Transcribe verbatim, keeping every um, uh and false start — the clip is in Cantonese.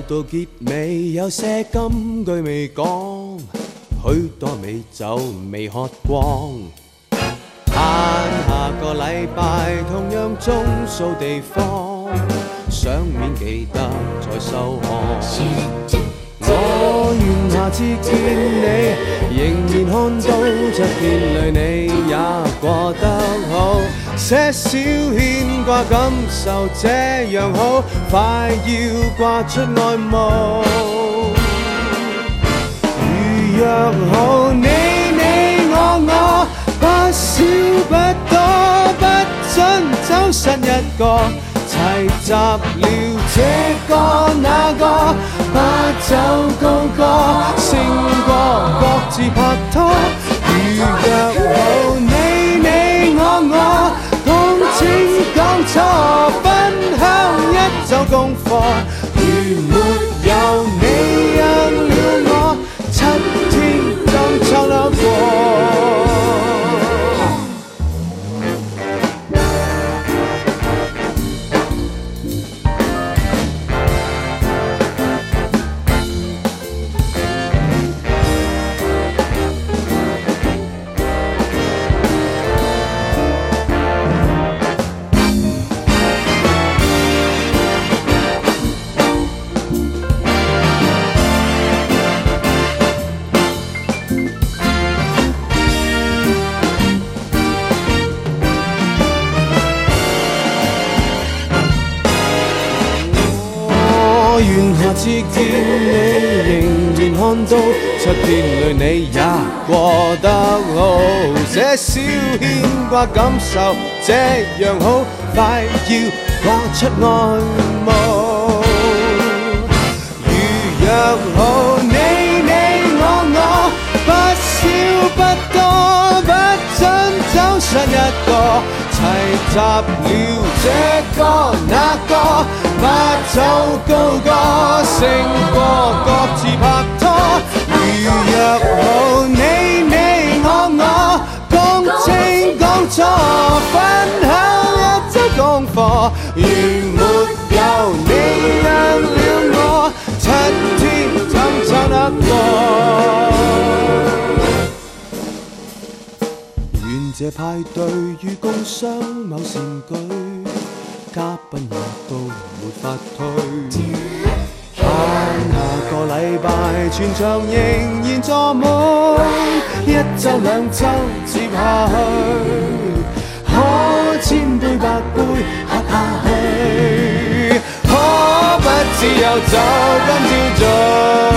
到结尾，有些金句未讲，许多美酒未喝光。盼下个礼拜同样钟數地方，想免記得再收看。我願下次見你，仍然看到着片淚，你也過得好。些少牽掛感受這樣好，快要掛出愛慕。如約好你你我我，不少不多，不准走失一個。齊集了這個那個，把酒高歌，勝過各自拍拖。如約好你你我我，講清講錯，分享一周功課。如沒有你讓了我，七天當錯了過。下次見你，仍然看到出片淚，你也過得好。這小牽掛感受這樣好，快要掛出愛慕。如約好你你我我，不少不多，不准走失一個。齊集了這個那個，把酒高歌，勝過各自拍拖。如約好你你我我，講清講錯，分享一周功課。如沒有你讓了我，七天怎走得過？願這派對與工商某善舉，嘉賓也都沒法退。盼下個禮拜全場仍然坐滿，一週兩週接下去，可千杯百杯喝下去，可不只有酒今朝醉。